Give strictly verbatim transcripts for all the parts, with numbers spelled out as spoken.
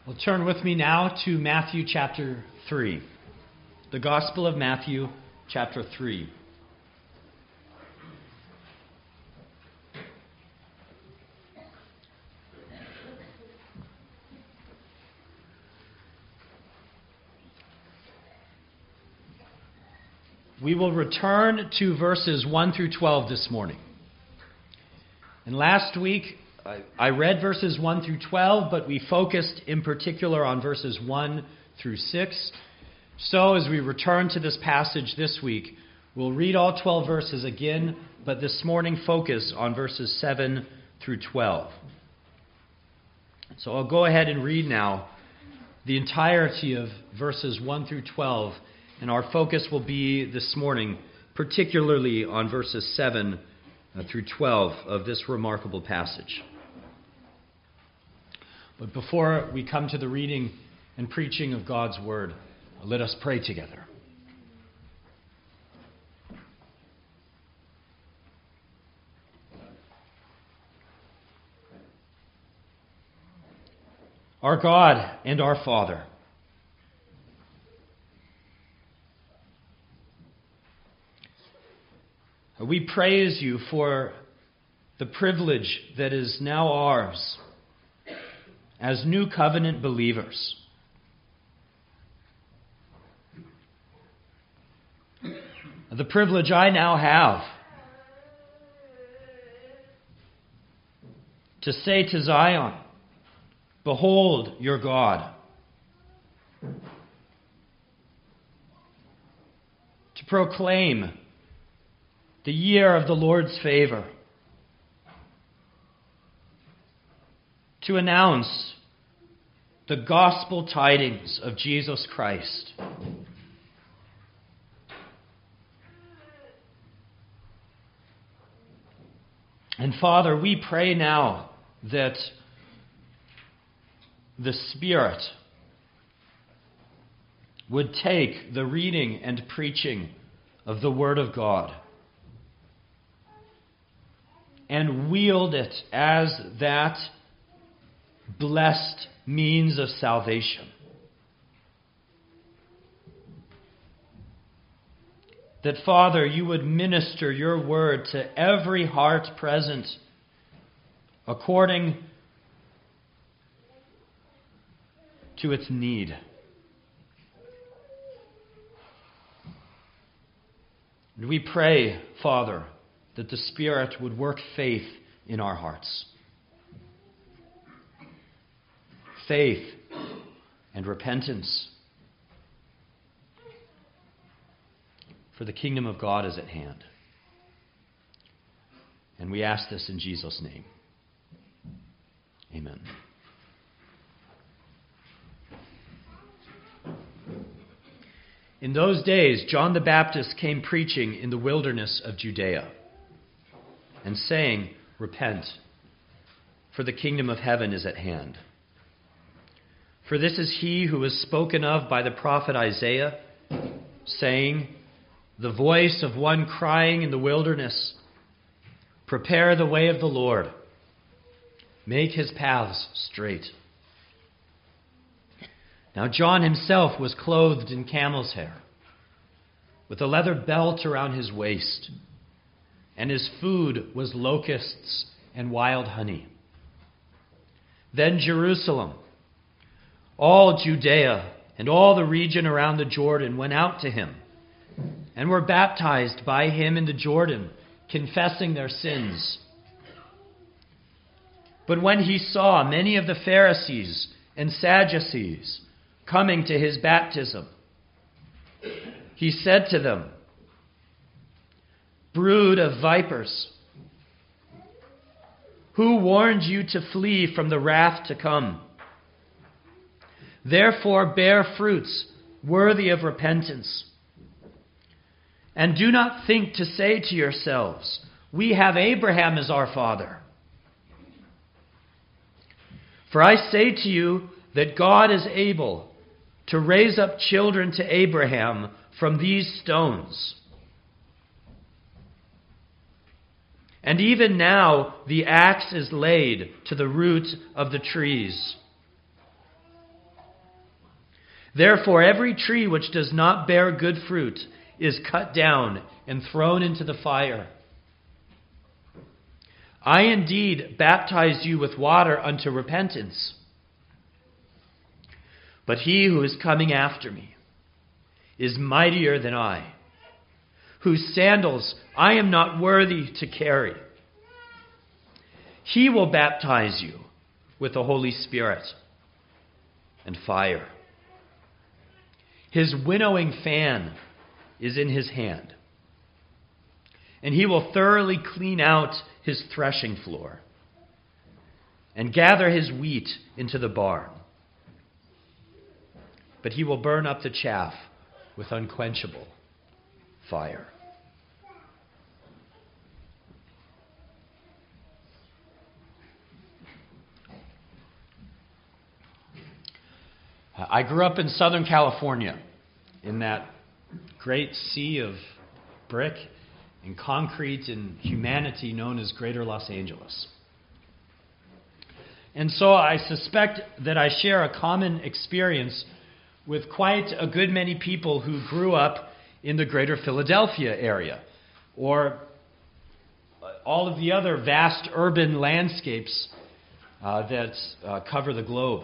Well, turn with me now to Matthew chapter three. The Gospel of Matthew chapter three. We will return to verses one through twelve this morning. And last week, I read verses one through twelve, but we focused in particular on verses one through six. So as we return to this passage this week, we'll read all twelve verses again, but this morning focus on verses seven through twelve. So I'll go ahead and read now the entirety of verses one through twelve, and our focus will be this morning particularly on verses seven through twelve of this remarkable passage. But before we come to the reading and preaching of God's Word, let us pray together. Our God and our Father, we praise you for the privilege that is now ours as new covenant believers. The privilege I now have to say to Zion, behold your God. To proclaim the year of the Lord's favor. To announce the gospel tidings of Jesus Christ. And Father, we pray now that the Spirit would take the reading and preaching of the Word of God and wield it as that blessed means of salvation. That, Father, you would minister your word to every heart present according to its need. And we pray, Father, that the Spirit would work faith in our hearts. Faith and repentance. For the kingdom of God is at hand. And we ask this in Jesus' name. Amen. In those days, John the Baptist came preaching in the wilderness of Judea and saying, repent, for the kingdom of heaven is at hand. For this is he who was spoken of by the prophet Isaiah, saying, the voice of one crying in the wilderness, prepare the way of the Lord, make his paths straight. Now John himself was clothed in camel's hair, with a leather belt around his waist, and his food was locusts and wild honey. Then Jerusalem, all Judea, and all the region around the Jordan went out to him, and were baptized by him in the Jordan, confessing their sins. But when he saw many of the Pharisees and Sadducees coming to his baptism, he said to them, brood of vipers, who warned you to flee from the wrath to come? Therefore bear fruits worthy of repentance. And do not think to say to yourselves, we have Abraham as our father. For I say to you that God is able to raise up children to Abraham from these stones. And even now the axe is laid to the root of the trees. Therefore, every tree which does not bear good fruit is cut down and thrown into the fire. I indeed baptize you with water unto repentance. But he who is coming after me is mightier than I, whose sandals I am not worthy to carry. He will baptize you with the Holy Spirit and fire. His winnowing fan is in his hand, and he will thoroughly clean out his threshing floor and gather his wheat into the barn. But he will burn up the chaff with unquenchable fire. I grew up in Southern California, in that great sea of brick and concrete and humanity known as Greater Los Angeles. And so I suspect that I share a common experience with quite a good many people who grew up in the Greater Philadelphia area, or all of the other vast urban landscapes uh, that uh, cover the globe.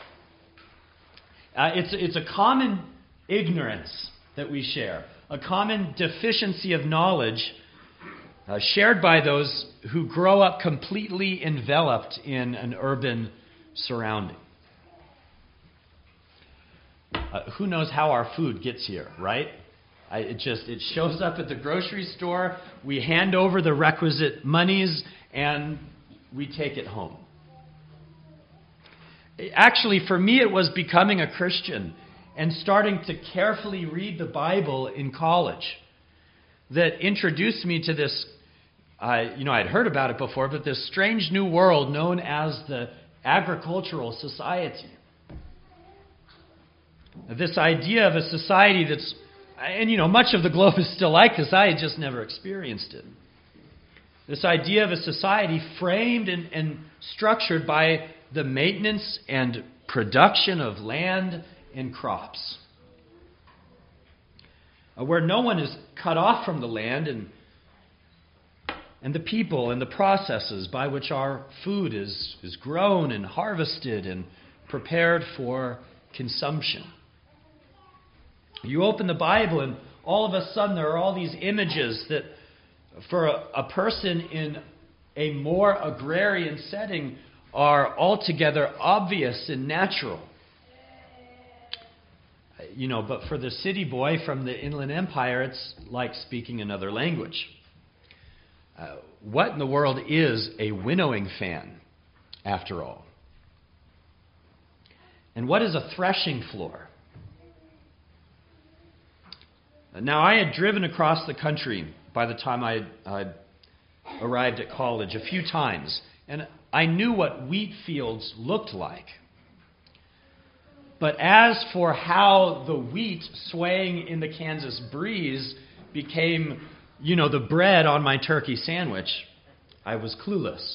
Uh, it's, it's a common ignorance that we share, a common deficiency of knowledge uh, shared by those who grow up completely enveloped in an urban surrounding. Uh, who knows how our food gets here, right? I, it just it shows up at the grocery store, we hand over the requisite monies, and we take it home. Actually, for me, it was becoming a Christian and starting to carefully read the Bible in college that introduced me to this, uh, you know, I'd heard about it before, but this strange new world known as the agricultural society. This idea of a society that's, and you know, much of the globe is still like this, I had just never experienced it. This idea of a society framed and, and structured by the maintenance and production of land and crops, uh, where no one is cut off from the land and and the people and the processes by which our food is, is grown and harvested and prepared for consumption. You open the Bible and all of a sudden there are all these images that for a, a person in a more agrarian setting are altogether obvious and natural. You know, but for the city boy from the Inland Empire, it's like speaking another language. Uh, what in the world is a winnowing fan, after all? And what is a threshing floor? Now, I had driven across the country by the time I I'd arrived at college a few times, and I knew what wheat fields looked like. But as for how the wheat swaying in the Kansas breeze became, you know, the bread on my turkey sandwich, I was clueless.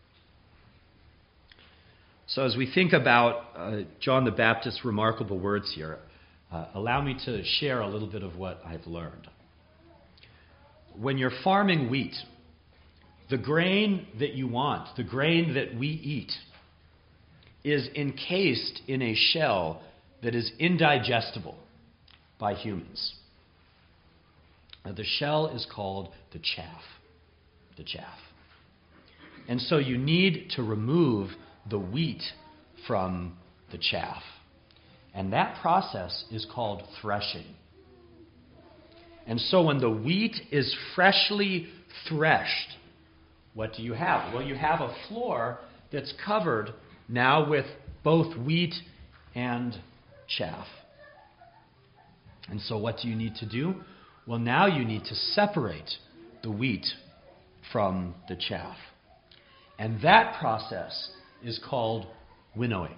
So as we think about uh, John the Baptist's remarkable words here, uh, allow me to share a little bit of what I've learned. When you're farming wheat, the grain that you want, the grain that we eat, is encased in a shell that is indigestible by humans. Now, the shell is called the chaff. The chaff. And so you need to remove the wheat from the chaff. And that process is called threshing. And so when the wheat is freshly threshed, what do you have? Well, you have a floor that's covered now with both wheat and chaff. And so what do you need to do? Well, now you need to separate the wheat from the chaff. And that process is called winnowing.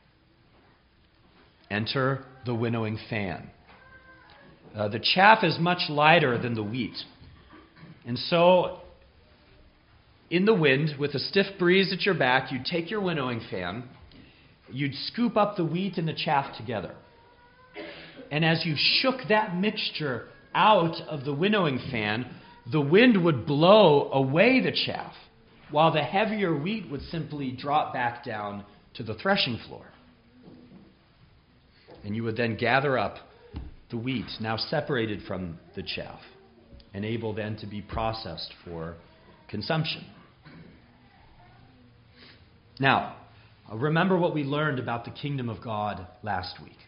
Enter the winnowing fan. Uh, the chaff is much lighter than the wheat. And so, in the wind, with a stiff breeze at your back, you'd take your winnowing fan, you'd scoop up the wheat and the chaff together. and as you shook that mixture out of the winnowing fan, the wind would blow away the chaff, while the heavier wheat would simply drop back down to the threshing floor. And you would then gather up the wheat, now separated from the chaff, and able then to be processed for consumption. Now, remember what we learned about the kingdom of God last week.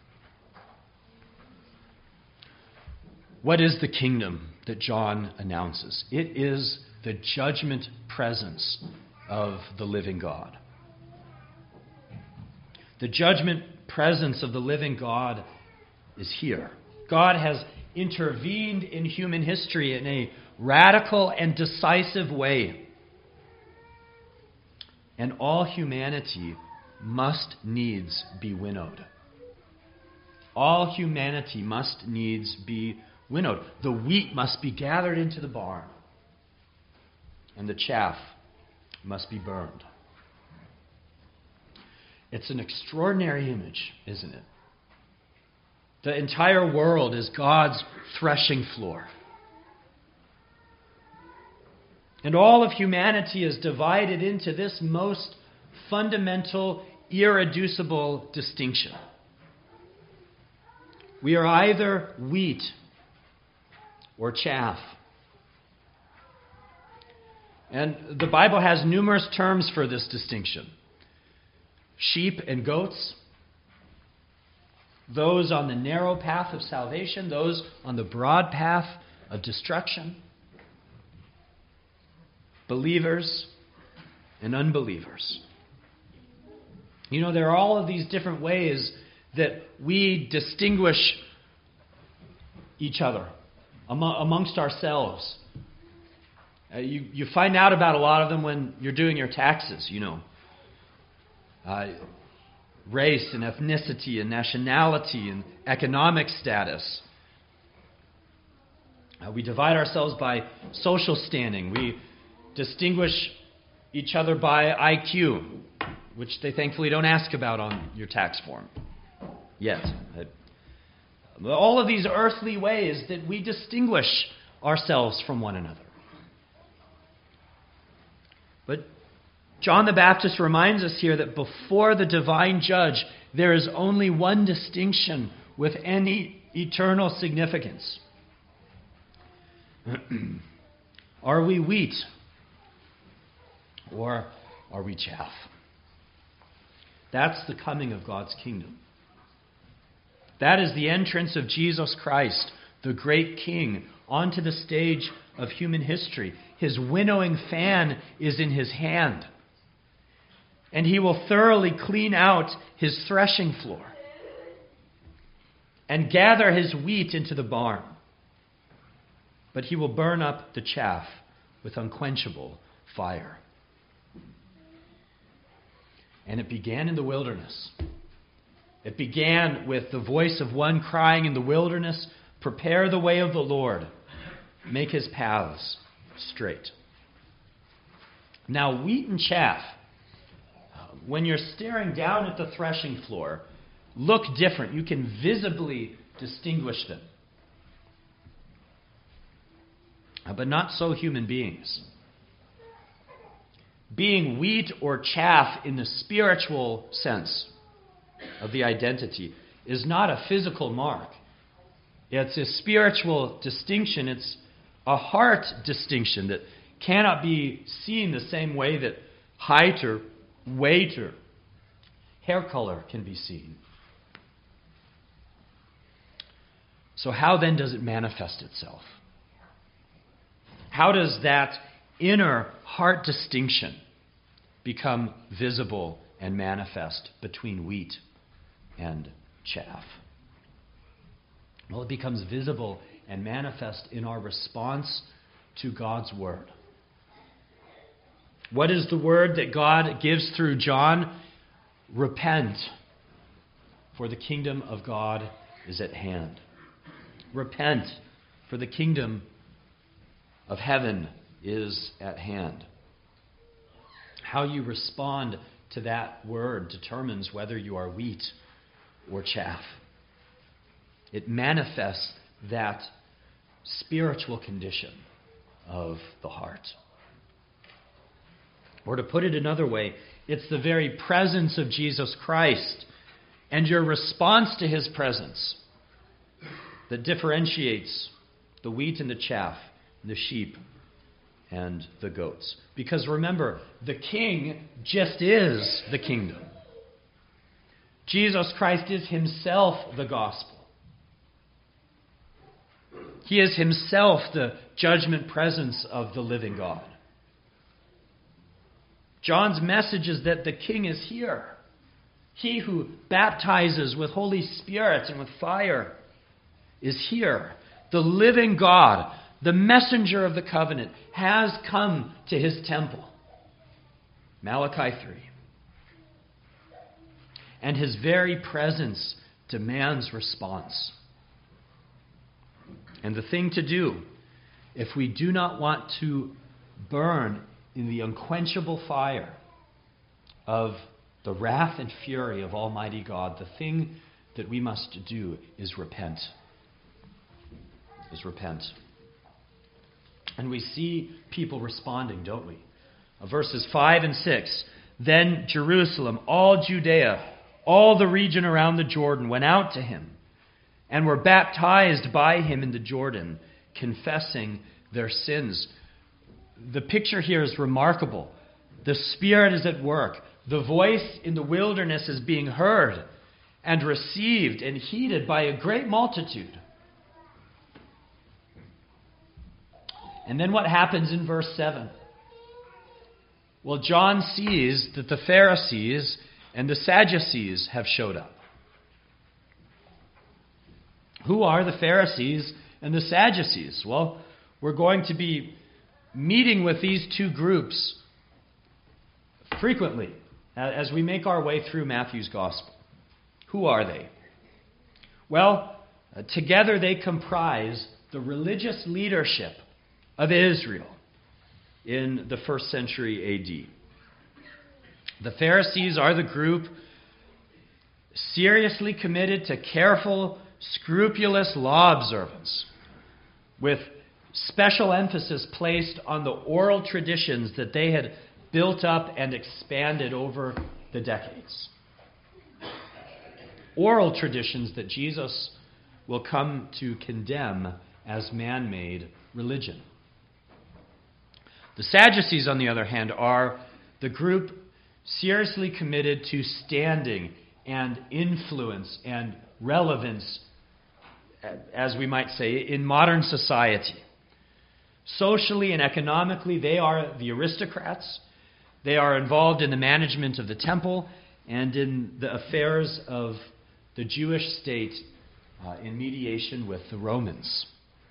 What is the kingdom that John announces? It is the judgment presence of the living God. The judgment presence of the living God is here. God has intervened in human history in a radical and decisive way. And all humanity must needs be winnowed. All humanity must needs be winnowed. The wheat must be gathered into the barn, and the chaff must be burned. It's an extraordinary image, isn't it? The entire world is God's threshing floor. And all of humanity is divided into this most fundamental, irreducible distinction. We are either wheat or chaff. And the Bible has numerous terms for this distinction. Sheep and goats, those on the narrow path of salvation, those on the broad path of destruction, believers and unbelievers. You know, there are all of these different ways that we distinguish each other amongst ourselves. Uh, you, you find out about a lot of them when you're doing your taxes, you know. Uh, race and ethnicity and nationality and economic status. Uh, we divide ourselves by social standing. We distinguish each other by I Q, which they thankfully don't ask about on your tax form yet. Uh, all of these earthly ways that we distinguish ourselves from one another. But John the Baptist reminds us here that before the divine judge, there is only one distinction with any eternal significance. Are we wheat or are we chaff? That's the coming of God's kingdom. That is the entrance of Jesus Christ, the great King, onto the stage of human history. His winnowing fan is in his hand. And he will thoroughly clean out his threshing floor and gather his wheat into the barn. But he will burn up the chaff with unquenchable fire. And it began in the wilderness. It began with the voice of one crying in the wilderness, "Prepare the way of the Lord, make his paths straight." Now, wheat and chaff, when you're staring down at the threshing floor, look different. You can visibly distinguish them. But not so human beings. Being wheat or chaff in the spiritual sense of the identity is not a physical mark. It's a spiritual distinction. It's a heart distinction that cannot be seen the same way that height or weight or hair color can be seen. So how then does it manifest itself? How does that inner heart distinction become visible and manifest between wheat and chaff? Well, it becomes visible and manifest in our response to God's word. What is the word that God gives through John? Repent, for the kingdom of God is at hand. Repent, for the kingdom of heaven is at hand. How you respond to that word determines whether you are wheat or chaff. It manifests that spiritual condition of the heart. Or to put it another way, it's the very presence of Jesus Christ and your response to his presence that differentiates the wheat and the chaff, the sheep and the goats. Because remember, the king just is the kingdom. Jesus Christ is himself the gospel. He is himself the judgment presence of the living God. John's message is that the king is here. He who baptizes with Holy Spirit and with fire is here. The living God, the messenger of the covenant, has come to his temple. Malachi three. And his very presence demands response. And the thing to do, if we do not want to burn in the unquenchable fire of the wrath and fury of Almighty God, the thing that we must do is repent. Is repent. And we see people responding, don't we? Verses five and six. Then Jerusalem, all Judea, all the region around the Jordan went out to him and were baptized by him in the Jordan, confessing their sins. The picture here is remarkable. The Spirit is at work. The voice in the wilderness is being heard and received and heeded by a great multitude. And then what happens in verse seven? Well, John sees that the Pharisees and the Sadducees have showed up. Who are the Pharisees and the Sadducees? Well, we're going to be meeting with these two groups frequently as we make our way through Matthew's Gospel. Who are they? Well, together they comprise the religious leadership of Israel in the first century A D. The Pharisees are the group seriously committed to careful, scrupulous law observance, with special emphasis placed on the oral traditions that they had built up and expanded over the decades. Oral traditions that Jesus will come to condemn as man-made religion. The Sadducees, on the other hand, are the group seriously committed to standing and influence and relevance, as we might say, in modern society. Socially and economically, they are the aristocrats. They are involved in the management of the temple and in the affairs of the Jewish state uh, in mediation with the Romans.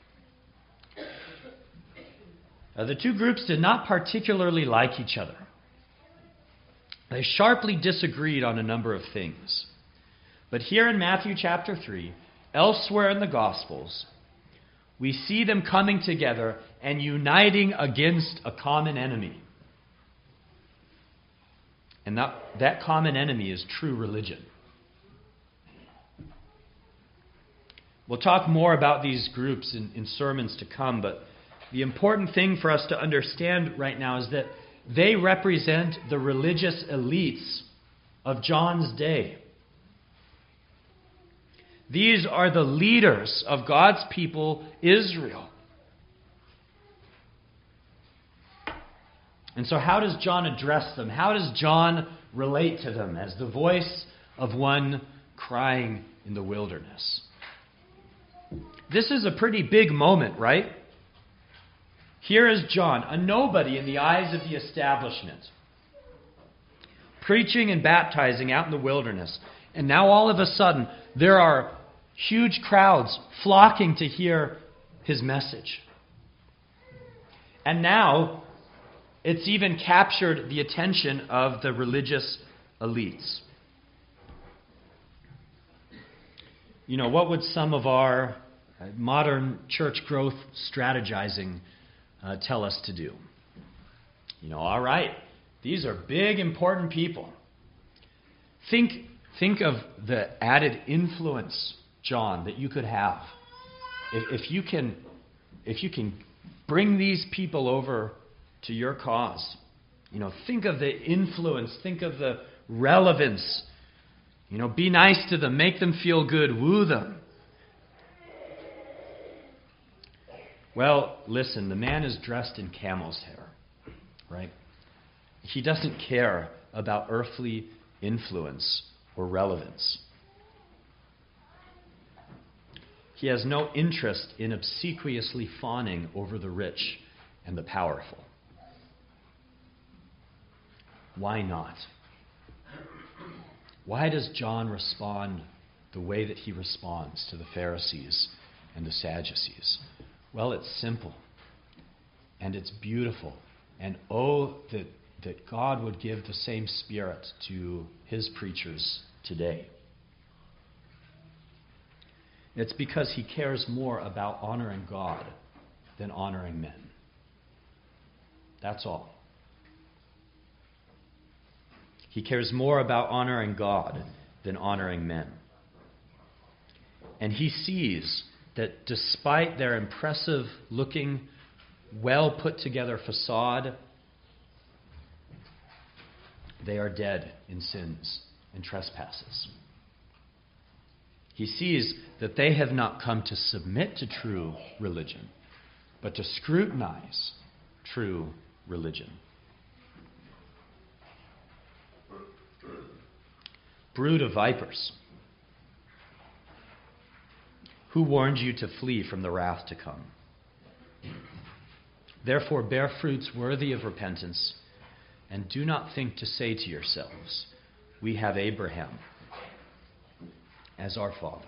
Uh, the two groups did not particularly like each other. They sharply disagreed on a number of things. But here in Matthew chapter three, elsewhere in the Gospels, we see them coming together and uniting against a common enemy. And that, that common enemy is true religion. We'll talk more about these groups in, in sermons to come, but the important thing for us to understand right now is that they represent the religious elites of John's day. These are the leaders of God's people, Israel. And so how does John address them? How does John relate to them as the voice of one crying in the wilderness? This is a pretty big moment, right? Here is John, a nobody in the eyes of the establishment, preaching and baptizing out in the wilderness. And now all of a sudden, there are huge crowds flocking to hear his message. And now, it's even captured the attention of the religious elites. You know, what would some of our modern church growth strategizing uh, tell us to do? You know, all right, these are big, important people. Think, think of the added influence John, that you could have. If, if you can, if you can bring these people over to your cause, you know, think of the influence, think of the relevance. You know, be nice to them, make them feel good, woo them. Well, listen, the man is dressed in camel's hair, right? He doesn't care about earthly influence or relevance. He has no interest in obsequiously fawning over the rich and the powerful. Why not? Why does John respond the way that he responds to the Pharisees and the Sadducees? Well, it's simple, and it's beautiful, and oh, that, that God would give the same spirit to his preachers today. It's because he cares more about honoring God than honoring men. That's all. He cares more about honoring God than honoring men. And he sees that despite their impressive looking, well put together facade, they are dead in sins and trespasses. He sees that they have not come to submit to true religion, but to scrutinize true religion. Brood of vipers, who warned you to flee from the wrath to come? Therefore bear fruits worthy of repentance, and do not think to say to yourselves, we have Abraham as our father.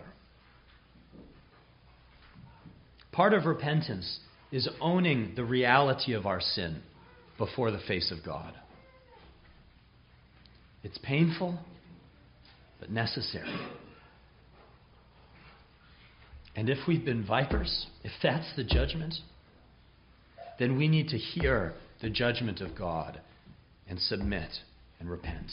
Part of repentance is owning the reality of our sin before the face of God. It's painful, but necessary. And if we've been vipers, if that's the judgment, then we need to hear the judgment of God and submit and repent.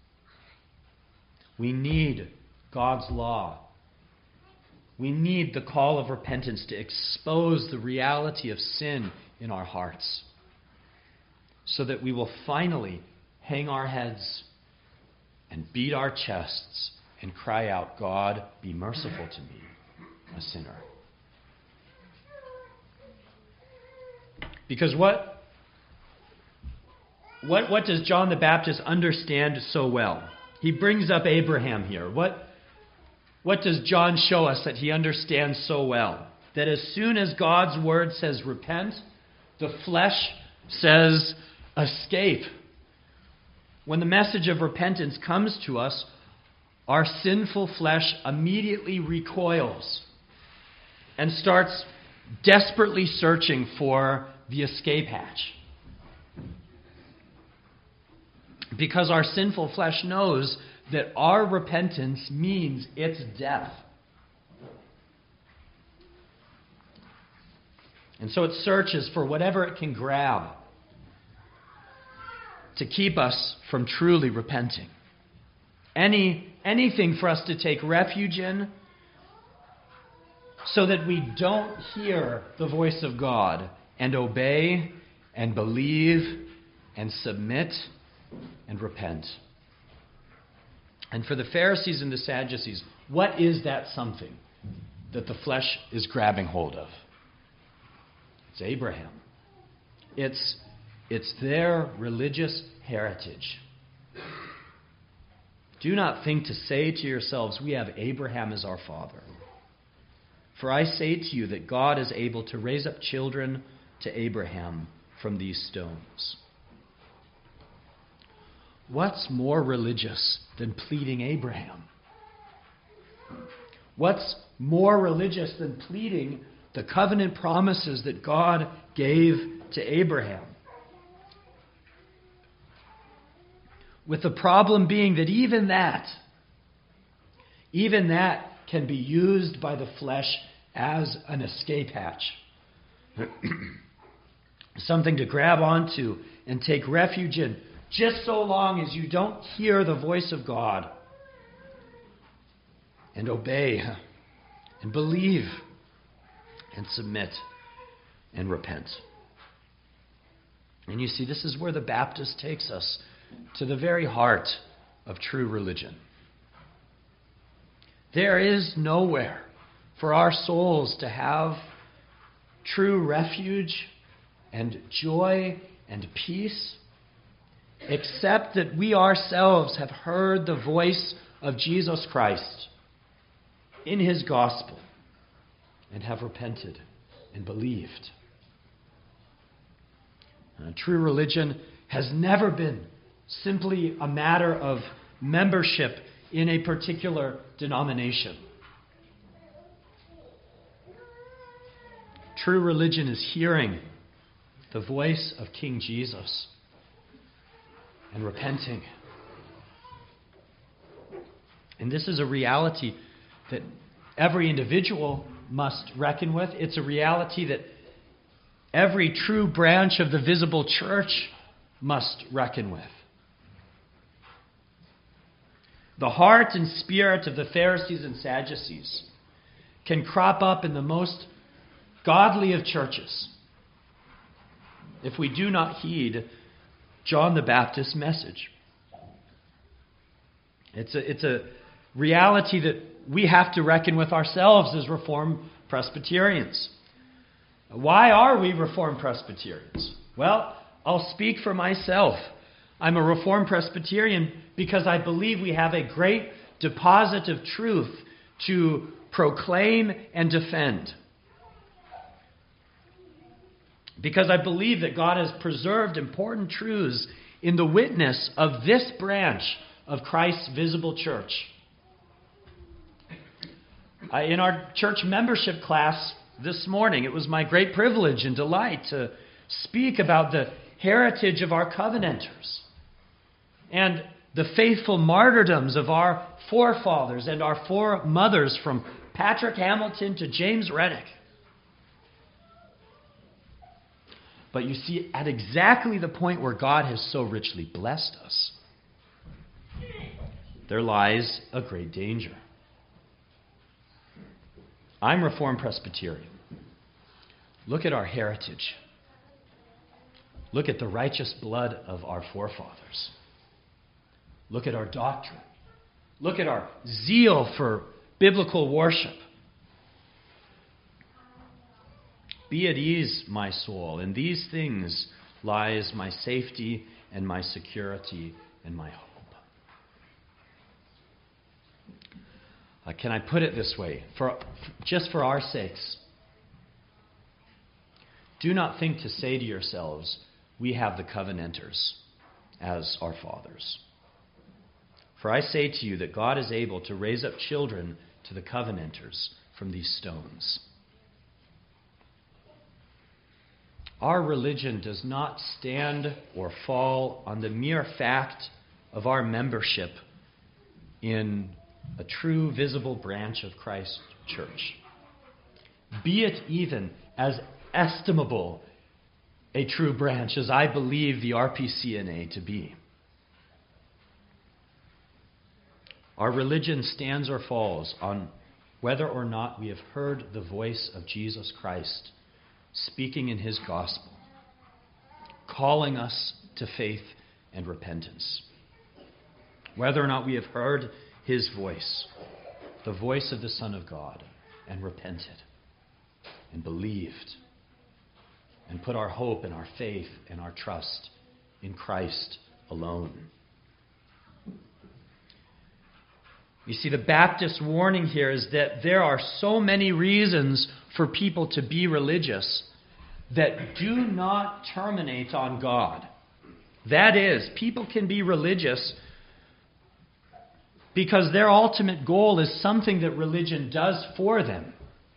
We need God's law. We need the call of repentance to expose the reality of sin in our hearts, so that we will finally hang our heads and beat our chests and cry out, God, be merciful to me, a sinner. Because what, what, what does John the Baptist understand so well? He brings up Abraham here. What, what does John show us that he understands so well? That as soon as God's word says repent, the flesh says escape. When the message of repentance comes to us, our sinful flesh immediately recoils and starts desperately searching for the escape hatch. Because our sinful flesh knows that our repentance means its death. And so it searches for whatever it can grab to keep us from truly repenting. Any, anything for us to take refuge in so that we don't hear the voice of God and obey and believe and submit and repent. And for the Pharisees and the Sadducees, what is that something that the flesh is grabbing hold of? It's Abraham. It's, it's their religious heritage. Do not think to say to yourselves, we have Abraham as our father. For I say to you that God is able to raise up children to Abraham from these stones. What's more religious than pleading Abraham? What's more religious than pleading the covenant promises that God gave to Abraham? With the problem being that even that, even that can be used by the flesh as an escape hatch. Something to grab onto and take refuge in, just so long as you don't hear the voice of God and obey and believe and submit and repent. And you see, this is where the Baptist takes us, to the very heart of true religion. There is nowhere for our souls to have true refuge and joy and peace, except that we ourselves have heard the voice of Jesus Christ in his gospel and have repented and believed. Uh, true religion has never been simply a matter of membership in a particular denomination. True religion is hearing the voice of King Jesus and repenting. And this is a reality that every individual must reckon with. It's a reality that every true branch of the visible church must reckon with. The heart and spirit of the Pharisees and Sadducees can crop up in the most godly of churches if we do not heed John the Baptist's message. It's a, it's a reality that we have to reckon with ourselves as Reformed Presbyterians. Why are we Reformed Presbyterians? Well, I'll speak for myself. I'm a Reformed Presbyterian because I believe we have a great deposit of truth to proclaim and defend. Because I believe that God has preserved important truths in the witness of this branch of Christ's visible church. I, in our church membership class this morning, it was my great privilege and delight to speak about the heritage of our Covenanters and the faithful martyrdoms of our forefathers and our foremothers, from Patrick Hamilton to James Rennick. But you see, at exactly the point where God has so richly blessed us, there lies a great danger. I'm Reformed Presbyterian. Look at our heritage. Look at the righteous blood of our forefathers. Look at our doctrine. Look at our zeal for biblical worship. Be at ease, my soul. In these things lies my safety and my security and my hope. Uh, can I put it this way? For, just for our sakes, do not think to say to yourselves, we have the Covenanters as our fathers. For I say to you that God is able to raise up children to the Covenanters from these stones. Our religion does not stand or fall on the mere fact of our membership in a true visible branch of Christ's church, be it even as estimable a true branch as I believe the R P C N A to be. Our religion stands or falls on whether or not we have heard the voice of Jesus Christ speaking in his gospel, calling us to faith and repentance. Whether or not we have heard his voice, the voice of the Son of God, and repented and believed and put our hope and our faith and our trust in Christ alone. You see, the Baptist warning here is that there are so many reasons for people to be religious that do not terminate on God. That is, people can be religious because their ultimate goal is something that religion does for them.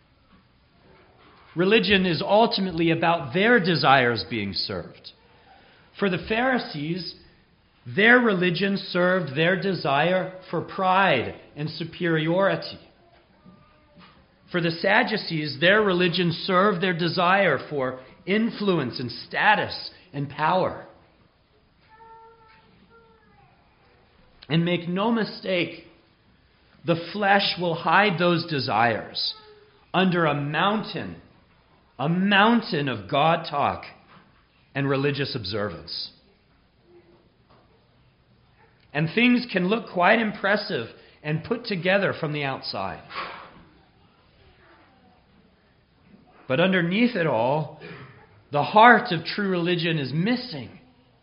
Religion is ultimately about their desires being served. For the Pharisees, their religion served their desire for pride and superiority. For the Sadducees, their religion served their desire for influence and status and power. And make no mistake, the flesh will hide those desires under a mountain, a mountain of God talk and religious observance. And things can look quite impressive and put together from the outside. But underneath it all, the heart of true religion is missing.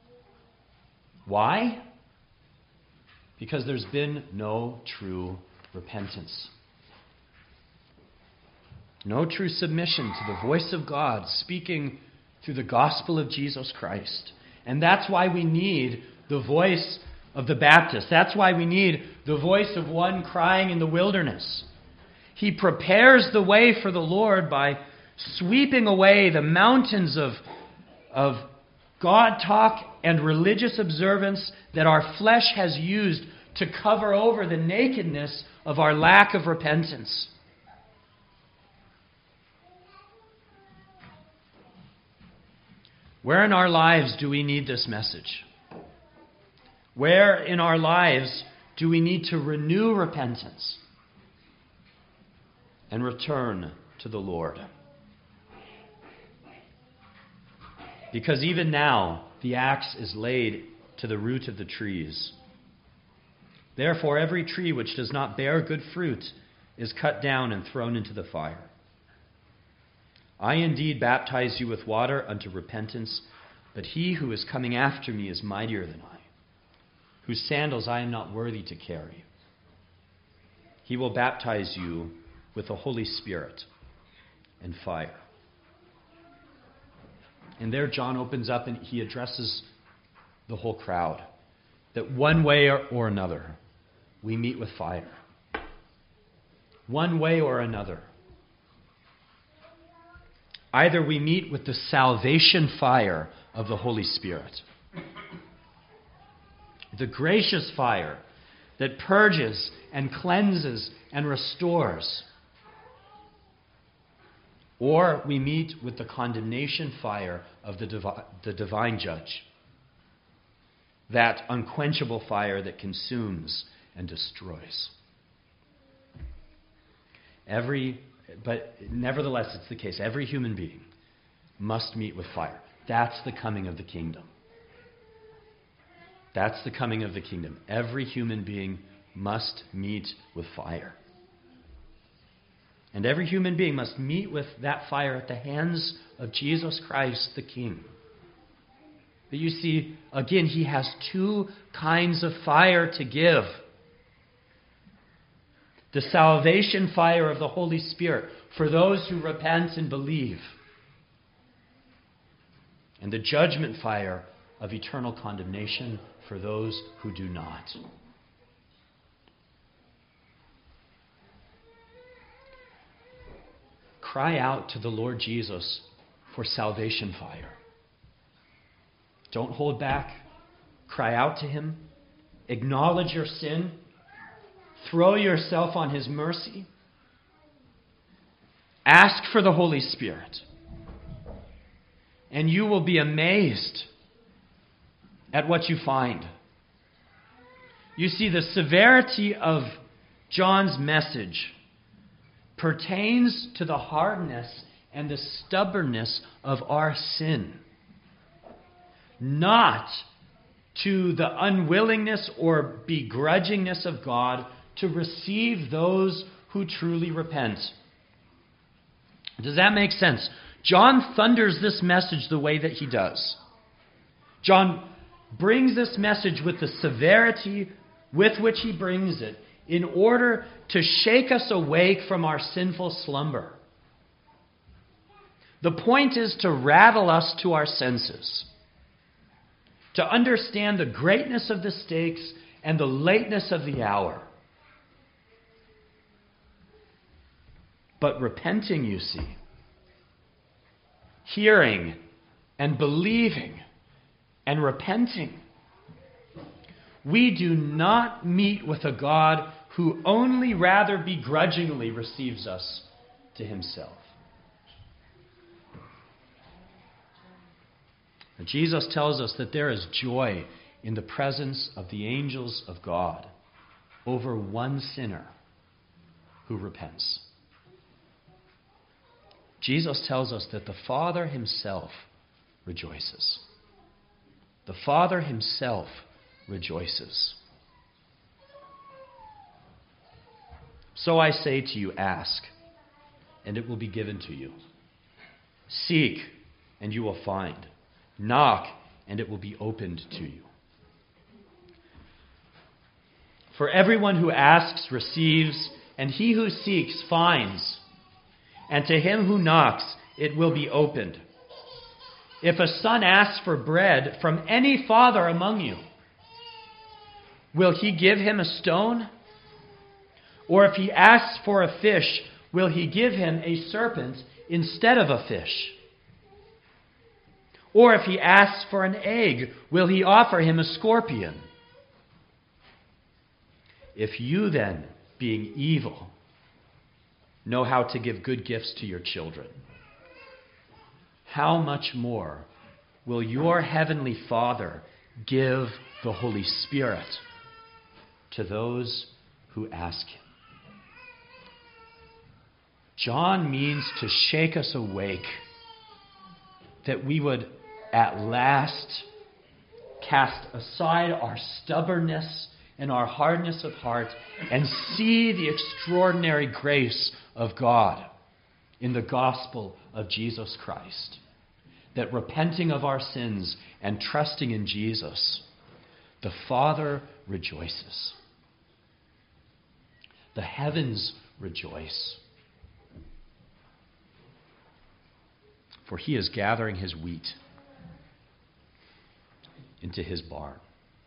Why? Because there's been no true repentance. No true submission to the voice of God speaking through the gospel of Jesus Christ. And that's why we need the voice of the Baptist. That's why we need the voice of one crying in the wilderness. He prepares the way for the Lord by sweeping away the mountains of, of God talk and religious observance that our flesh has used to cover over the nakedness of our lack of repentance. Where in our lives do we need this message? Where in our lives do we need to renew repentance and return to the Lord? Because even now, the axe is laid to the root of the trees. Therefore, every tree which does not bear good fruit is cut down and thrown into the fire. I indeed baptize you with water unto repentance, but he who is coming after me is mightier than I, whose sandals I am not worthy to carry. He will baptize you with the Holy Spirit and fire. And there John opens up and he addresses the whole crowd that one way or another we meet with fire. One way or another. Either we meet with the salvation fire of the Holy Spirit, the gracious fire that purges and cleanses and restores. Or we meet with the condemnation fire of the, divi- the divine judge. That unquenchable fire that consumes and destroys. Every, but nevertheless, it's the case. Every human being must meet with fire. That's the coming of the kingdom. That's the coming of the kingdom. Every human being must meet with fire. And every human being must meet with that fire at the hands of Jesus Christ the King. But you see, again, he has two kinds of fire to give. The salvation fire of the Holy Spirit for those who repent and believe. And the judgment fire of eternal condemnation for those who do not. Cry out to the Lord Jesus for salvation fire. Don't hold back. Cry out to him. Acknowledge your sin. Throw yourself on his mercy. Ask for the Holy Spirit. And you will be amazed at what you find. You see, the severity of John's message pertains to the hardness and the stubbornness of our sin, not to the unwillingness or begrudgingness of God to receive those who truly repent. Does that make sense? John thunders this message the way that he does. John brings this message with the severity with which he brings it in order to shake us awake from our sinful slumber. The point is to rattle us to our senses, to understand the greatness of the stakes and the lateness of the hour. But repenting, you see, hearing and believing and repenting, we do not meet with a God who only rather begrudgingly receives us to himself. Jesus tells us that there is joy in the presence of the angels of God over one sinner who repents. Jesus tells us that the Father himself rejoices. The Father himself rejoices. So I say to you, ask, and it will be given to you. Seek, and you will find. Knock, and it will be opened to you. For everyone who asks receives, and he who seeks finds. And to him who knocks, it will be opened. If a son asks for bread from any father among you, will he give him a stone? Or if he asks for a fish, will he give him a serpent instead of a fish? Or if he asks for an egg, will he offer him a scorpion? If you then, being evil, know how to give good gifts to your children, how much more will your heavenly Father give the Holy Spirit to those who ask him? John means to shake us awake, that we would at last cast aside our stubbornness and our hardness of heart and see the extraordinary grace of God in the gospel of Jesus Christ. That repenting of our sins and trusting in Jesus, the Father rejoices. The heavens rejoice. For he is gathering his wheat into his barn.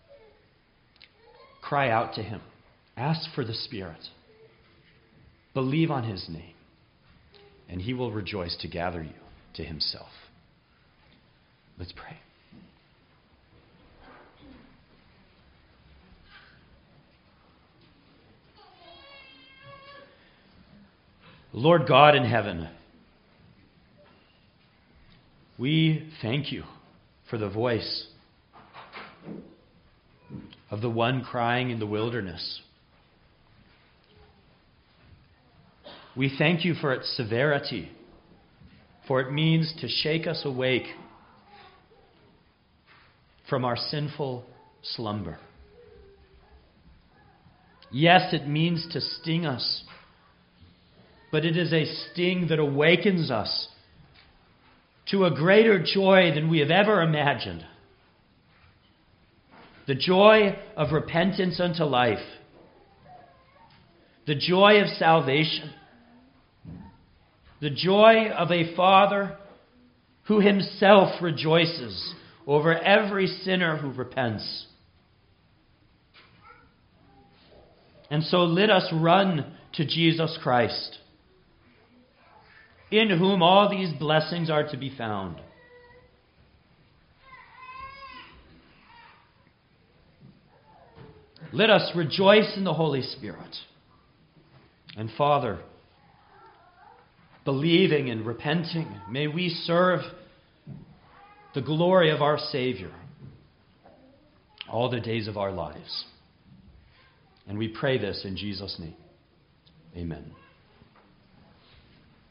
Cry out to him. Ask for the Spirit. Believe on his name. And he will rejoice to gather you to himself. Let's pray. Lord God in heaven, we thank you for the voice of the one crying in the wilderness. We thank you for its severity, for it means to shake us awake from our sinful slumber. Yes, it means to sting us, but it is a sting that awakens us to a greater joy than we have ever imagined. The joy of repentance unto life. The joy of salvation. The joy of a Father who himself rejoices over every sinner who repents. And so let us run to Jesus Christ, in whom all these blessings are to be found. Let us rejoice in the Holy Spirit. And Father, believing and repenting, may we serve the glory of our Savior all the days of our lives. And we pray this in Jesus' name. Amen.